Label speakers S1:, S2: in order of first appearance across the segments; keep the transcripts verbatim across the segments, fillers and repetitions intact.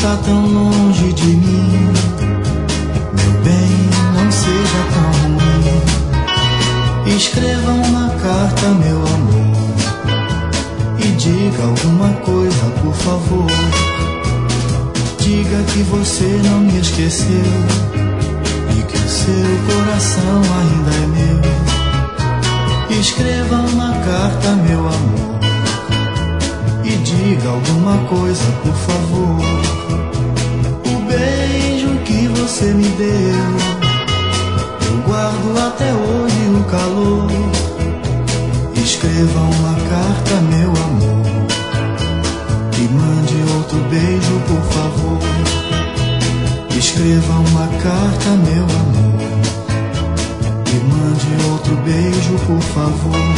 S1: está tão longe de mim. Meu bem, não seja tão ruim. Escreva uma carta, meu amor, e diga alguma coisa, por favor. Diga que você não me esqueceu e que o seu coração ainda é meu. Escreva uma carta, meu amor, e diga alguma coisa, por favor. O beijo que você me deu, eu guardo até hoje o calor. Escreva uma carta, meu amor, e mande outro beijo, por favor. Escreva uma carta, meu amor, e mande outro beijo, por favor.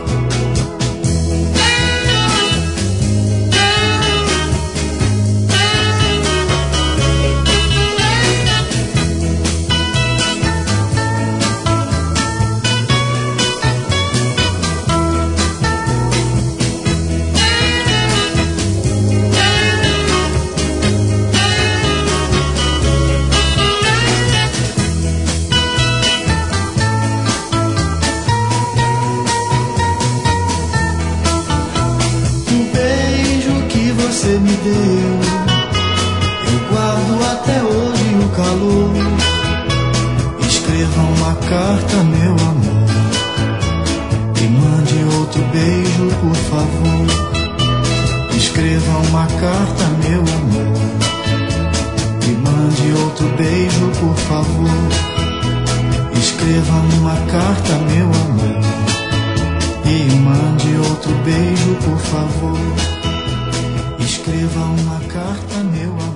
S1: Você me deu, eu guardo até hoje o calor. Escreva uma carta, meu amor, e mande outro beijo, por favor. Escreva uma carta, meu amor, e mande outro beijo, por favor. Escreva uma carta, meu amor, e mande outro beijo, por favor. Escreva uma carta, meu amor.